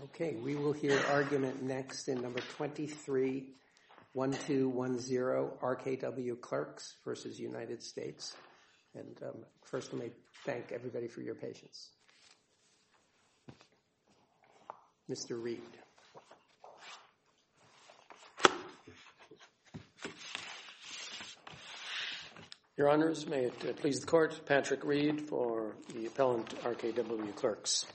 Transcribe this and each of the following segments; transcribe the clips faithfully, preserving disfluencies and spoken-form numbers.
Okay, we will hear argument next in number twenty-three, twelve ten, R K W Clerks versus United States. And um, first, let me thank everybody for your patience. Mister Reed. Your Honors, may it uh, please the Court, Patrick Reed for the appellant R K W Clerks.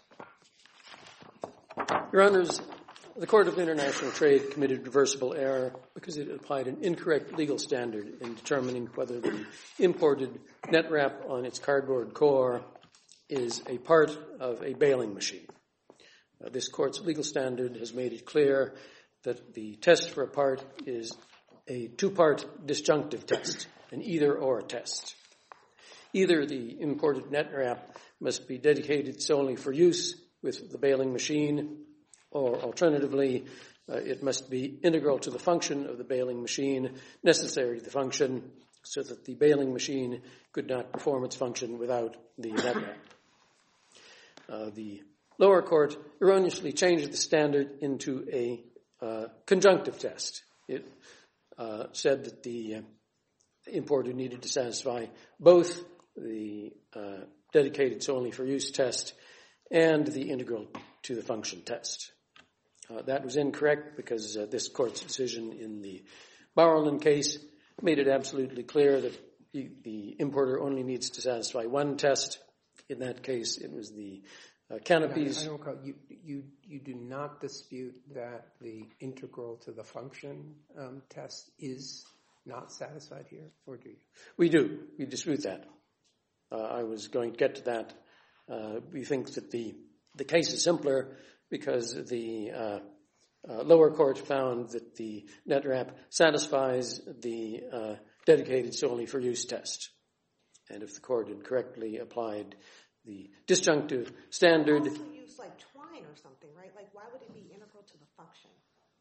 Your Honors, the Court of International Trade committed reversible error because it applied an incorrect legal standard in determining whether the imported net wrap on its cardboard core is a part of a baling machine. Uh, this Court's legal standard has made it clear that the test for a part is a two-part disjunctive test, an either-or test. Either the imported net wrap must be dedicated solely for use with the baling machine, or alternatively, uh, it must be integral to the function of the baling machine, necessary to the function, so that the baling machine could not perform its function without the net wrap. Uh, the lower court erroneously changed the standard into a uh, conjunctive test. It uh, said that the uh, importer needed to satisfy both the uh, dedicated solely for use test and the integral to the function test. Uh, that was incorrect because uh, this Court's decision in the Bowerland case made it absolutely clear that the, the importer only needs to satisfy one test. In that case, it was the uh, canopies. I, I don't recall, you, you, you do not dispute that the integral to the function um, test is not satisfied here, or do you? We do. We dispute that. Uh, I was going to get to that. Uh, we think that the, the case is simpler because the uh, uh, lower court found that the net wrap satisfies the uh, dedicated solely for use test. And if the court had correctly applied the disjunctive standard... You also use like twine or something, right? Like why would it be integral to the function?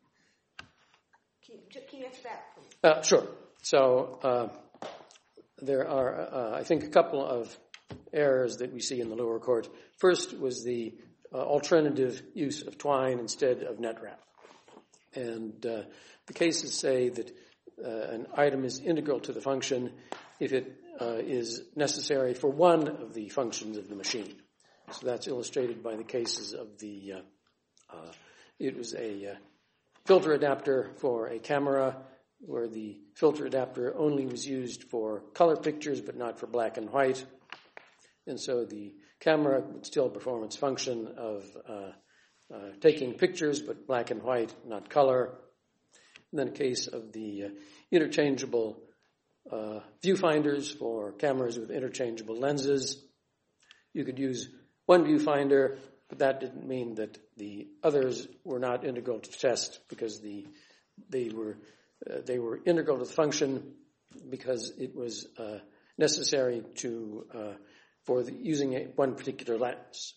Can you, can you answer that for me? Uh, sure. So uh, there are, uh, I think, a couple of errors that we see in the lower court. First was the uh, alternative use of twine instead of net wrap. And uh, the cases say that uh, an item is integral to the function if it uh, is necessary for one of the functions of the machine. So that's illustrated by the cases of the, uh, uh, it was a uh, filter adapter for a camera where the filter adapter only was used for color pictures but not for black and white. And so the camera would still perform its function of uh, uh, taking pictures but black and white, not color. And then a case of the uh, interchangeable uh, viewfinders for cameras with interchangeable lenses. You could use one viewfinder, but that didn't mean that the others were not integral to the test because the they were uh, they were integral to the function because it was uh, necessary to uh, for the, using a, one particular lens.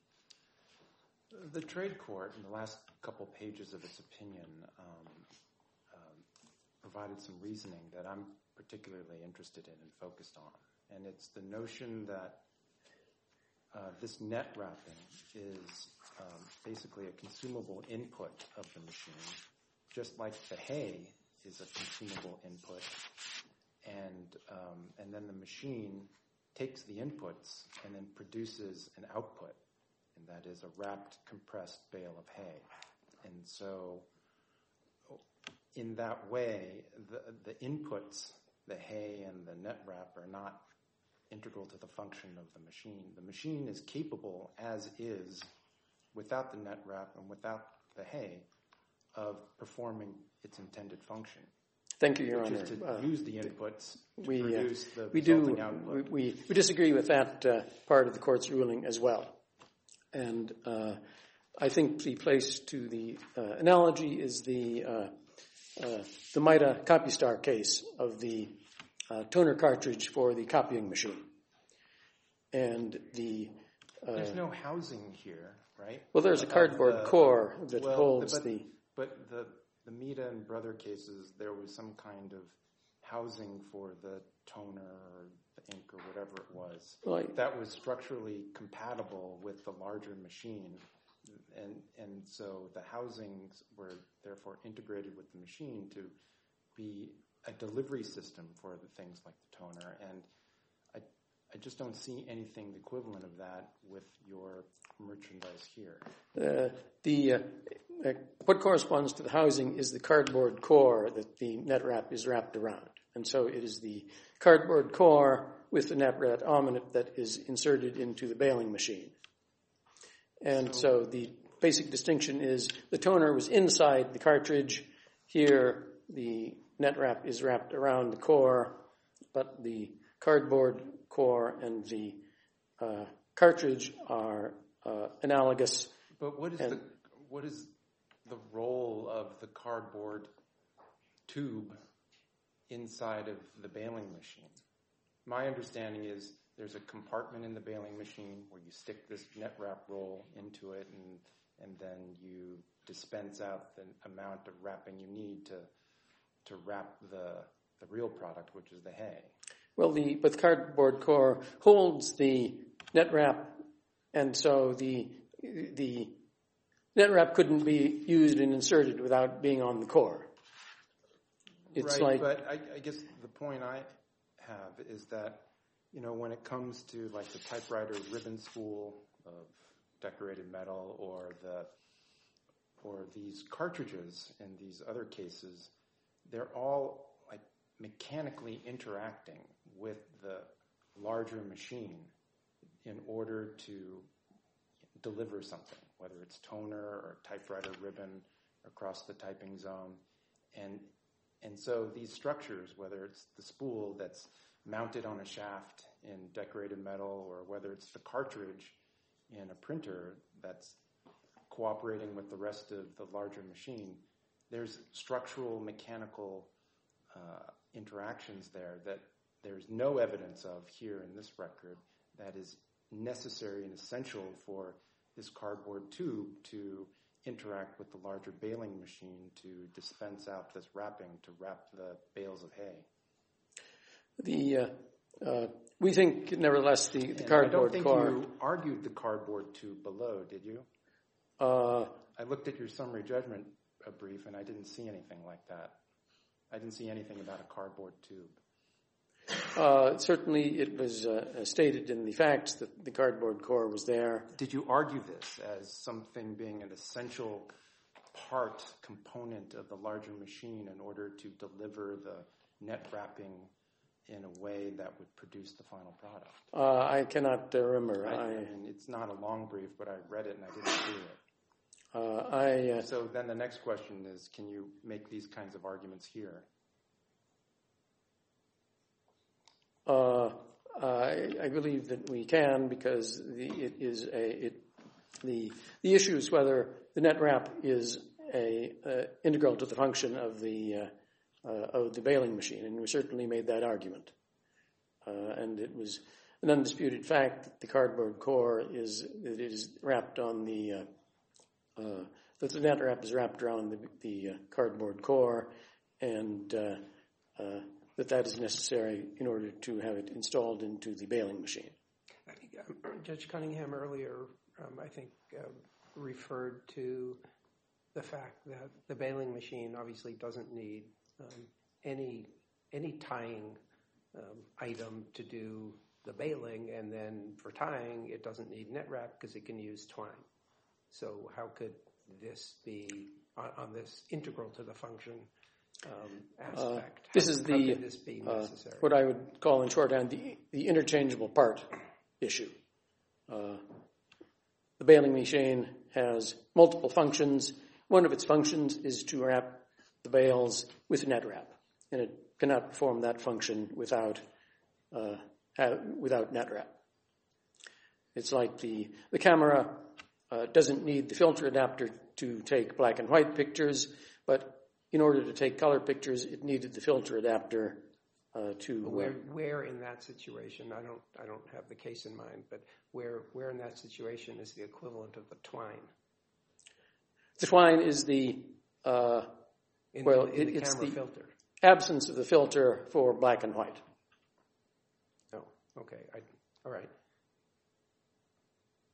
The trade court, in the last couple pages of its opinion, um, um, provided some reasoning that I'm particularly interested in and focused on, and it's the notion that Uh, this net wrapping is um, basically a consumable input of the machine, just like the hay is a consumable input, and um, and then the machine takes the inputs and then produces an output, and that is a wrapped, compressed bale of hay. And so, in that way, the the inputs, the hay and the net wrap, are not integral to the function of the machine. The machine is capable, as is, without the net wrap and without the hay, of performing its intended function. Thank you, Your which Honor. Is to uh, use the inputs to we, produce uh, the we resulting do, output. We, we disagree with that uh, part of the court's ruling as well. And uh, I think the place to the uh, analogy is the uh, uh, the Mida CopyStar case of the Uh, toner cartridge for the copying machine. And the... Uh, there's no housing here, right? Well, there's a cardboard uh, core that well, holds but, the... But the, the Mida and Brother cases, there was some kind of housing for the toner or the ink or whatever it was Right. that was structurally compatible with the larger machine and and so the housings were therefore integrated with the machine to be a delivery system for the things like the toner. And I I just don't see anything equivalent of that with your merchandise here. Uh, the uh, uh, what corresponds to the housing is the cardboard core that the net wrap is wrapped around, and so it is the cardboard core with the net wrap on it that is inserted into the baling machine. And so, so the basic distinction is the toner was inside the cartridge. Here, the net wrap is wrapped around the core, but the cardboard core and the uh, cartridge are uh, analogous. But what is the what is the role of the cardboard tube inside of the baling machine? My understanding is there's a compartment in the baling machine where you stick this net wrap roll into it, and and then you dispense out the amount of wrapping you need to to wrap the the real product, which is the hay. Well, the but the cardboard core holds the net wrap, and so the the net wrap couldn't be used and inserted without being on the core. It's right, like, but I, I guess the point I have is that, you know, when it comes to like the typewriter ribbon spool of decorated metal, or the or these cartridges in these other cases, they're all like mechanically interacting with the larger machine in order to deliver something, whether it's toner or typewriter ribbon across the typing zone. And and so these structures, whether it's the spool that's mounted on a shaft in decorated metal, or whether it's the cartridge in a printer that's cooperating with the rest of the larger machine, there's structural mechanical uh, interactions there that there's no evidence of here in this record that is necessary and essential for this cardboard tube to interact with the larger baling machine to dispense out this wrapping to wrap the bales of hay. The uh, uh, we think, nevertheless, the, the cardboard core... I don't think core, you argued the cardboard tube below, did you? Uh, I looked at your summary judgment uh, brief, and I didn't see anything like that. I didn't see anything about a cardboard tube. Uh, certainly it was uh, stated in the facts that the cardboard core was there. Did you argue this as something being an essential part, component of the larger machine in order to deliver the net wrapping in a way that would produce the final product? Uh, I cannot uh, remember. I, I, I mean, it's not a long brief, but I read it and I didn't see it. Uh, I, uh, so then the next question is, can you make these kinds of arguments here? Uh, I, I believe that we can, because the, it is a it, the the issue is whether the net wrap is a uh, integral to the function of the uh, uh, of the baling machine, and we certainly made that argument. Uh, and it was an undisputed fact that the cardboard core is it is wrapped on the uh, uh, that the net wrap is wrapped around the, the uh, cardboard core, and uh, uh, that that is necessary in order to have it installed into the baling machine. I think, um, Judge Cunningham earlier, um, I think, uh, referred to the fact that the baling machine obviously doesn't need um, any any tying um, item to do the baling, and then for tying, it doesn't need net wrap because it can use twine. So how could this be on, on this integral to the function Um, aspect? Uh, this how, is how the could this be necessary? Uh, what I would call in shorthand the, the interchangeable part issue. Uh, the baling machine has multiple functions. One of its functions is to wrap the bales with net wrap, and it cannot perform that function without uh, have, without net wrap. It's like the the camera uh, doesn't need the filter adapter to take black and white pictures, but in order to take color pictures, it needed the filter adapter uh, to. But where, where in that situation? I don't, I don't have the case in mind, but where, where in that situation is the equivalent of the twine? The twine is the uh, in, well, in, in it, the it's camera the filter. absence of the filter for black and white. Oh, okay. I, all right.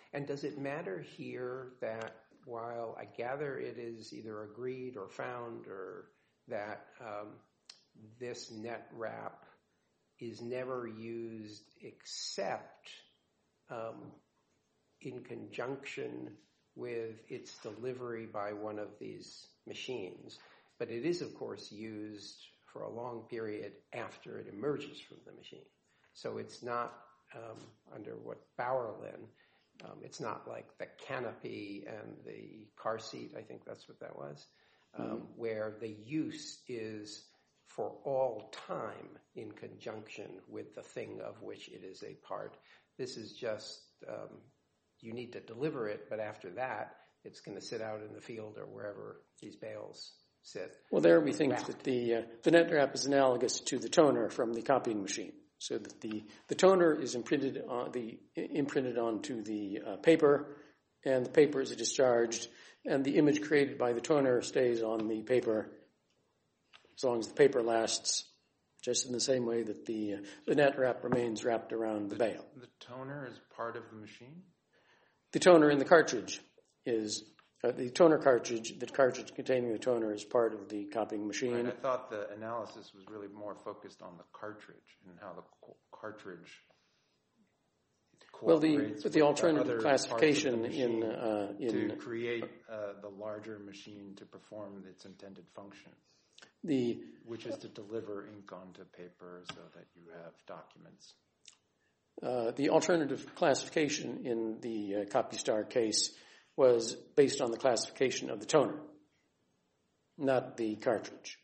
And does it matter here that while I gather it is either agreed or found or that um, this net wrap is never used except um, in conjunction with its delivery by one of these machines, but it is, of course, used for a long period after it emerges from the machine. So it's not um, under what Bauerlin, um, it's not like the canopy and the car seat, I think that's what that was, um, mm-hmm. where the use is for all time in conjunction with the thing of which it is a part. This is just, um, you need to deliver it, but after that, it's going to sit out in the field or wherever these bales sit. Well, there we think wrapped. that the uh, the net wrap is analogous to the toner from the copying machine, so that the, the toner is imprinted on the imprinted onto the uh, paper, and the paper is discharged, and the image created by the toner stays on the paper as long as the paper lasts, just in the same way that the uh, the net wrap remains wrapped around the, the bale. The toner is part of the machine? The toner in the cartridge is, uh, the toner cartridge, the cartridge containing the toner is part of the copying machine. Right, I thought the analysis was really more focused on the cartridge and how the cartridge well, the, cooperates but the with alternative the other classification parts of the in, machine uh, in to create uh, the larger machine to perform its intended function, the which is to deliver ink onto paper so that you have documents. Uh, the alternative classification in the uh, CopyStar case was based on the classification of the toner, not the cartridge.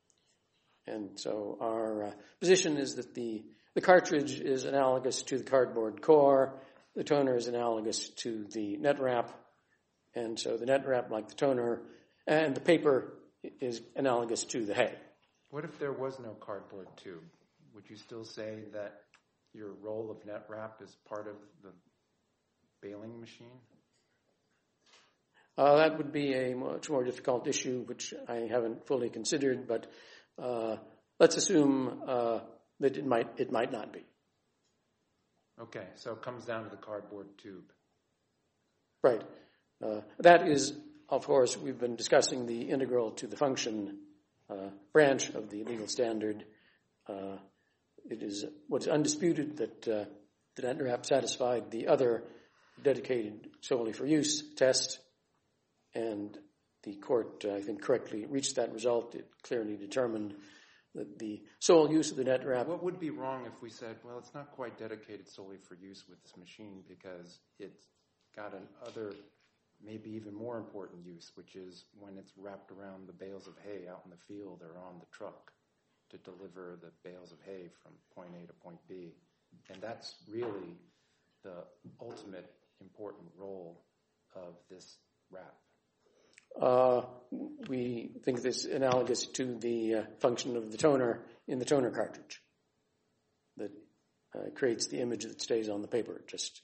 And so our uh, position is that the, the cartridge is analogous to the cardboard core, the toner is analogous to the net wrap, and so the net wrap, like the toner, and the paper is analogous to the hay. What if there was no cardboard tube? Would you still say that your role of net wrap is part of the baling machine? Uh, that would be a much more difficult issue, which I haven't fully considered, but uh, let's assume uh, that it might it might not be. Okay, so it comes down to the cardboard tube. Right. Uh, that is, of course, we've been discussing the integral to the function uh, branch of the legal standard. Uh, It is what's undisputed that uh, the net wrap satisfied the other dedicated solely for use test, and the court, uh, I think, correctly reached that result. It clearly determined that the sole use of the net wrap. What would be wrong if we said, well, it's not quite dedicated solely for use with this machine because it's got an other, maybe even more important use, which is when it's wrapped around the bales of hay out in the field or on the truck to deliver the bales of hay from point A to point B. And that's really the ultimate important role of this wrap. Uh, we think this is analogous to the uh, function of the toner in the toner cartridge that uh, creates the image that stays on the paper. Just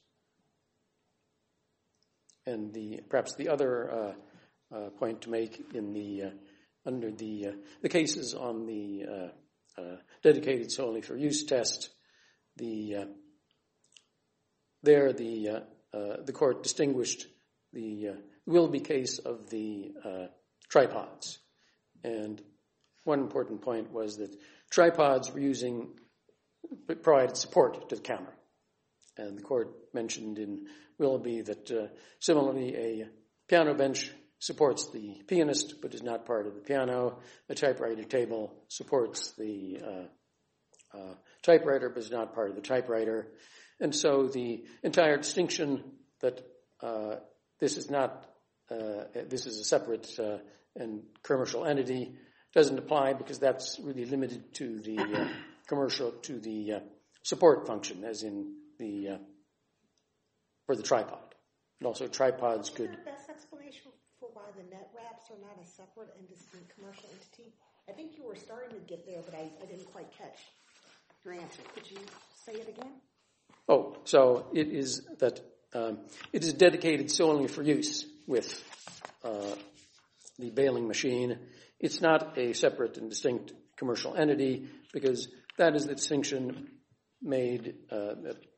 and the perhaps the other uh, uh, point to make in the uh, under the uh, the cases on the uh, uh, dedicated solely for use test, the uh, there the uh, uh, the court distinguished the uh, Wilby case of the uh, tripods, and one important point was that tripods were using provided support to the camera, and the court mentioned in Wilby that uh, similarly a piano bench supports the pianist but is not part of the piano. A typewriter table supports the uh, uh, typewriter but is not part of the typewriter. And so the entire distinction that uh, this is not, uh, this is a separate uh, and commercial entity doesn't apply because that's really limited to the uh, commercial, to the uh, support function, as in the, uh, for the tripod. And also tripods could... For why the net wraps are not a separate and distinct commercial entity? I think you were starting to get there, but I, I didn't quite catch your answer. Could you say it again? Oh, so it is that um, it is dedicated solely for use with uh, the baling machine. It's not a separate and distinct commercial entity because that is the distinction made uh, that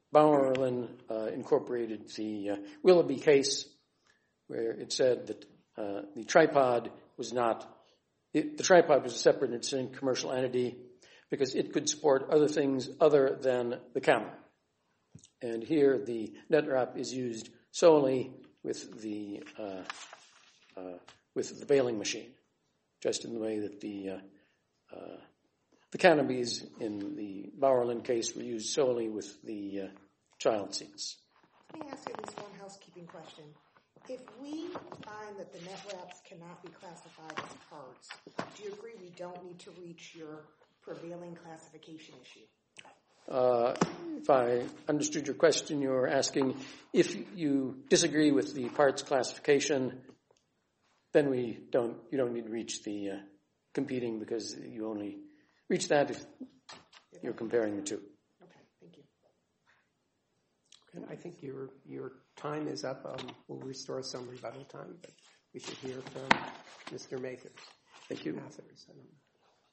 Bowerlin uh, incorporated the uh, Willoughby case, where it said that uh, the tripod was not, it, the tripod was a separate and distinct commercial entity because it could support other things other than the camera. And here the NetWrap is used solely with the uh, uh, with the bailing machine, just in the way that the uh, uh, the canopies in the Bowerlin case were used solely with the uh, child seats. Let me ask you at least one housekeeping question. If we find that the NetWraps cannot be classified as parts, do you agree we don't need to reach your prevailing classification issue? Uh, if I understood your question, you're asking if you disagree with the parts classification, then we don't. You don't need to reach the uh, competing because you only reach that if you're comparing the two. Okay, thank you. And I think your your time is up. Um, we'll restore some rebuttal time, but we should hear from Mister Mathers. Thank you. Mathers. I don't know.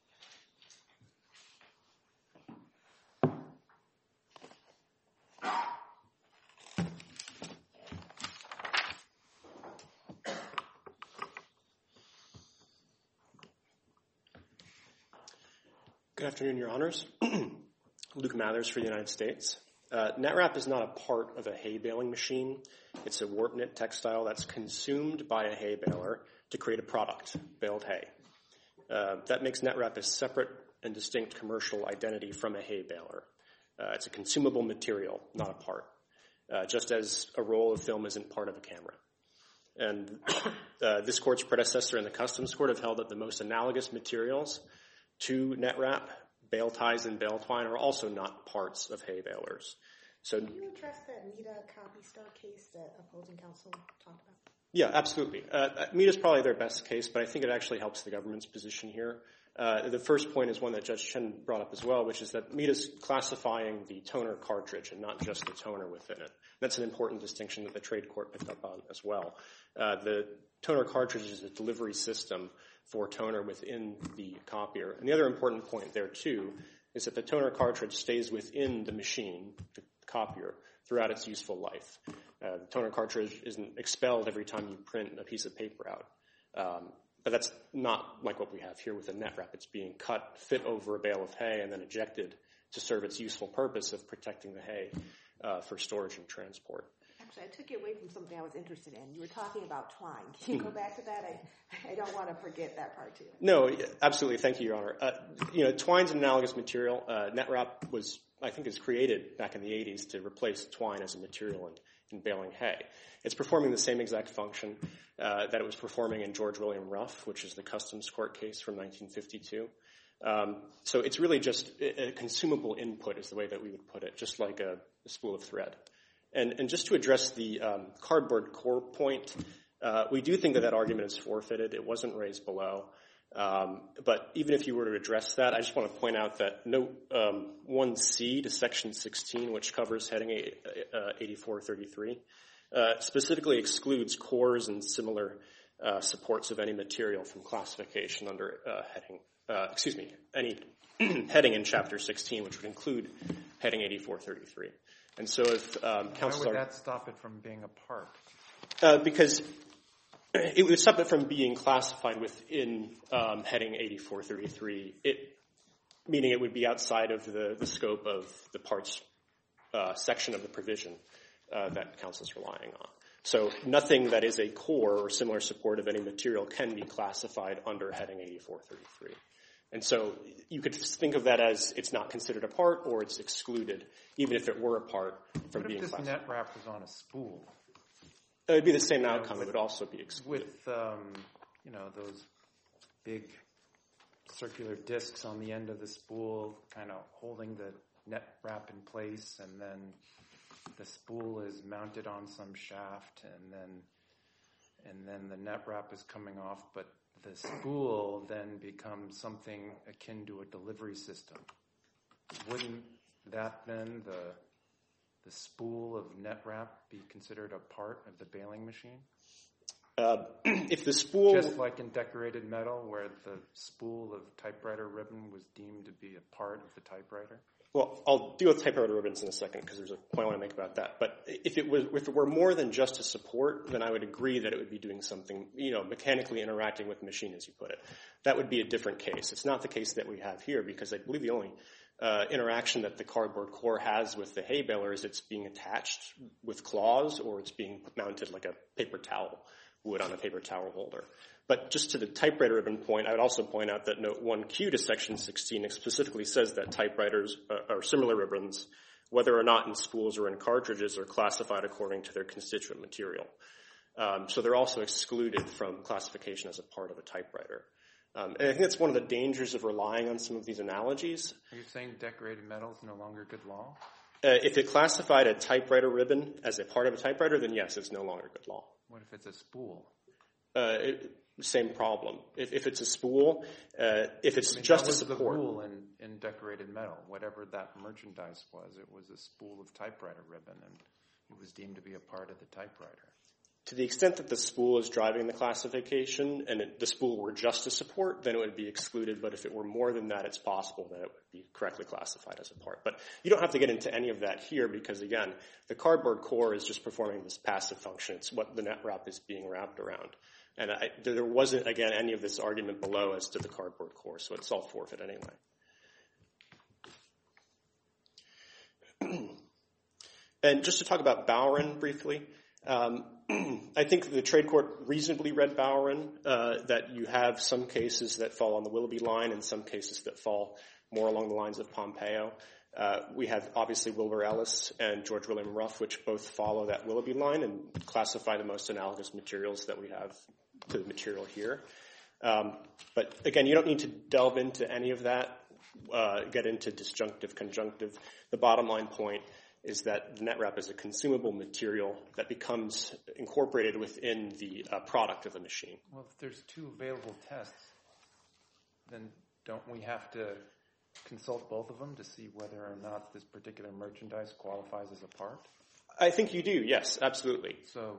Good afternoon, Your Honors. Luke Mathers for the United States. Uh, NetWrap is not a part of a hay baling machine. It's a warp knit textile that's consumed by a hay baler to create a product, baled hay. Uh, that makes NetWrap a separate and distinct commercial identity from a hay baler. Uh, it's a consumable material, not a part, uh, just as a roll of film isn't part of a camera. And uh, this court's predecessor in the Customs Court have held that the most analogous materials to NetWrap, bale ties and bale twine, are also not parts of hay balers. So, can you address that Meta CopyStar case that opposing counsel talked about? Yeah, absolutely. Uh, Meta's probably their best case, but I think it actually helps the government's position here. Uh, the first point is one that Judge Chen brought up as well, which is that Meta's classifying the toner cartridge and not just the toner within it. That's an important distinction that the trade court picked up on as well. Uh, the toner cartridge is a delivery system for toner within the copier. And the other important point there, too, is that the toner cartridge stays within the machine, the copier, throughout its useful life. Uh, the toner cartridge isn't expelled every time you print a piece of paper out. Um, but that's not like what we have here with a NetWrap. It's being cut, fit over a bale of hay, and then ejected to serve its useful purpose of protecting the hay uh, for storage and transport. Actually, I took you away from something I was interested in. You were talking about twine. Can you go back to that? I, I don't want to forget that part too. No, absolutely. Thank you, Your Honor. Uh, you know, twine's an analogous material. Uh, NetWrap was, I think, is created back in the eighties to replace twine as a material in, in baling hay. It's performing the same exact function uh, that it was performing in George William Ruff, which is the Customs Court case from nineteen fifty-two. Um, so it's really just a, a consumable input is the way that we would put it, just like a, a spool of thread. And, and just to address the um, cardboard core point, uh, we do think that that argument is forfeited. It wasn't raised below. Um, but even if you were to address that, I just want to point out that Note um, one C to Section sixteen, which covers heading eighty-four thirty-three, uh, specifically excludes cores and similar uh, supports of any material from classification under uh, heading, uh, excuse me, any heading in Chapter sixteen, which would include heading eighty-four thirty-three. And so if um, counsel Why would are, that stop it from being a part? Uh, because it would stop it from being classified within um, heading eighty-four thirty-three, it, meaning it would be outside of the, the scope of the parts uh, section of the provision uh, that counsel is relying on. So nothing that is a core or similar support of any material can be classified under heading eighty-four thirty-three. And so you could think of that as it's not considered a part or it's excluded, even if it were a part from What being if this classified. NetWrap was on a spool? It would be the same outcome. It would also be excluded. With, um, you know, those big circular discs on the end of the spool kind of holding the NetWrap in place, and then the spool is mounted on some shaft, and then and then the NetWrap is coming off, but the spool then becomes something akin to a delivery system. Wouldn't that then, the the spool of NetWrap, be considered a part of the baling machine? Uh, if the spool... Just like in decorated metal, where the spool of typewriter ribbon was deemed to be a part of the typewriter? Well, I'll deal with typewriter ribbons in a second because there's a point I want to make about that. But if it was, if it were more than just a support, then I would agree that it would be doing something, you know, mechanically interacting with the machine, as you put it. That would be a different case. It's not the case that we have here because I believe the only uh, interaction that the cardboard core has with the hay baler is it's being attached with claws or it's being mounted like a paper towel would on a paper towel holder. But just to the typewriter ribbon point, I would also point out that Note one Q to Section sixteen specifically says that typewriters uh, or similar ribbons, whether or not in spools or in cartridges, are classified according to their constituent material. Um, so they're also excluded from classification as a part of a typewriter. Um, and I think that's one of the dangers of relying on some of these analogies. Are you saying decorated metal is no longer good law? Uh, if it classified a typewriter ribbon as a part of a typewriter, then yes, it's no longer good law. What if it's a spool? Uh, it, same problem. If, if it's a spool, uh, if it's I mean, just that a was support. the rule in, in decorated metal. Whatever that merchandise was, it was a spool of typewriter ribbon, and it was deemed to be a part of the typewriter. To the extent that the spool is driving the classification and it, the spool were just a support, then it would be excluded. But if it were more than that, it's possible that it would be correctly classified as a part. But you don't have to get into any of that here because, again, the cardboard core is just performing this passive function. It's what the net wrap is being wrapped around. And I, there wasn't, again, any of this argument below as to the cardboard core, so it's all forfeit anyway. And just to talk about Bowron briefly, um, I think the trade court reasonably read Bowron, uh, that you have some cases that fall on the Willoughby line and some cases that fall more along the lines of Pompeo. Uh, we have obviously Wilbur Ellis and George William Ruff, which both follow that Willoughby line and classify the most analogous materials that we have to the material here. Um, but again, you don't need to delve into any of that, uh, get into disjunctive, conjunctive. The bottom line point is that the net wrap is a consumable material that becomes incorporated within the uh, product of the machine. Well, if there's two available tests, then don't we have to consult both of them to see whether or not this particular merchandise qualifies as a part? I think you do, yes, absolutely. So,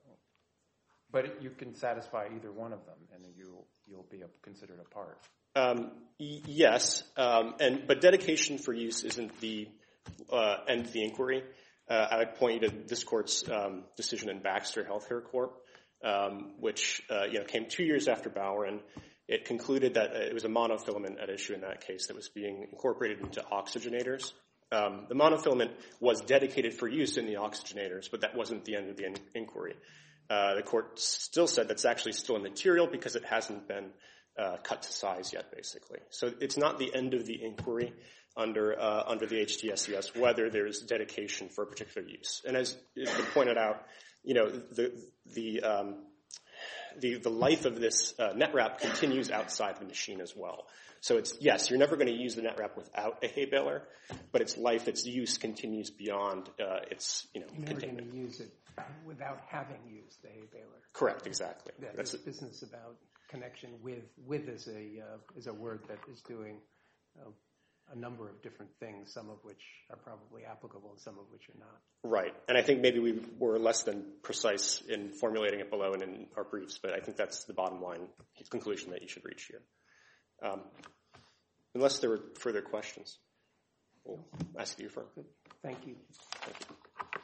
but you can satisfy either one of them, and you'll you'll be considered a part. Um, y- yes, um, and but dedication for use isn't the uh, end of the inquiry. Uh, I would point you to this court's um, decision in Baxter Healthcare Corp, um, which uh, you know came two years after Bowron. It concluded that it was a monofilament at issue in that case that was being incorporated into oxygenators. Um, the monofilament was dedicated for use in the oxygenators, but that wasn't the end of the in- inquiry. Uh, the court still said that's actually still a material because it hasn't been uh, cut to size yet, basically. So it's not the end of the inquiry under uh, under the H T S C S whether there's dedication for a particular use. And as is pointed out, you know, the the um, the, the life of this uh, net wrap continues outside the machine as well. So it's, yes, you're never going to use the net wrap without a hay baler, but its life, its use continues beyond uh, its, you know, You're never containment. going to use it without having used the hay baler. Correct, exactly. Yeah, That's this business about connection with, with is a, uh, is a word that is doing uh, a number of different things, some of which are probably applicable and some of which are not. Right. And I think maybe we were less than precise in formulating it below and in our briefs, but I think that's the bottom line conclusion that you should reach here. Um, unless there were further questions, we'll ask you for. Thank you. Thank you.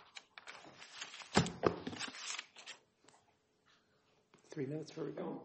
Three minutes for rebuttal.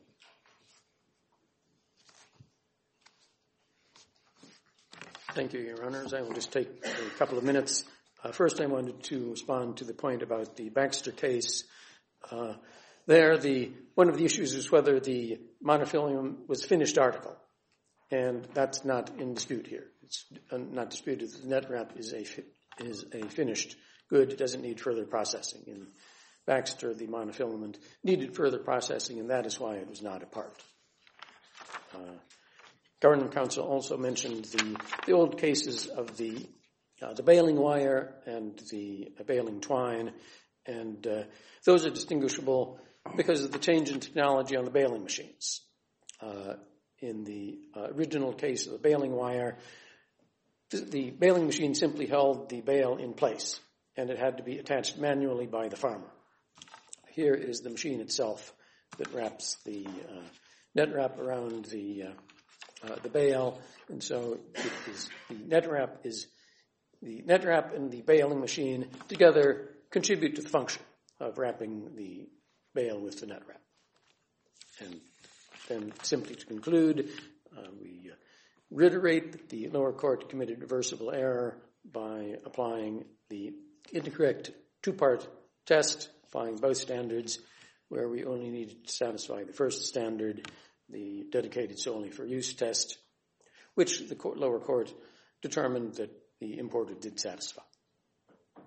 Thank you, Your Honors. I will just take a couple of minutes. Uh, first, I wanted to respond to the point about the Baxter case. Uh, there, the one of the issues is whether the monofilament was finished article, and that's not in dispute here. It's uh, not disputed that the net wrap is a fi- is a finished good. It doesn't need further processing. In Baxter, the monofilament needed further processing, and that is why it was not a part. Uh, Government counsel also mentioned the, the old cases of the uh, the baling wire and the uh, baling twine, and uh, those are distinguishable because of the change in technology on the baling machines. Uh, in the uh, original case of the baling wire, the, the baling machine simply held the bale in place, and it had to be attached manually by the farmer. Here it is the machine itself that wraps the uh, net wrap around the uh, uh, the bale, and so it is, the net wrap is the net wrap and the baling machine together contribute to the function of wrapping the bale with the net wrap. And then simply to conclude, uh, we uh, reiterate that the lower court committed reversible error by applying the incorrect two-part test, applying both standards, where we only needed to satisfy the first standard, the dedicated solely for use test, which the court, lower court determined that the importer did satisfy.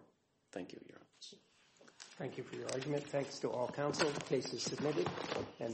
Thank you, Your Honor. Thank you for your argument. Thanks to all counsel. The case is submitted. And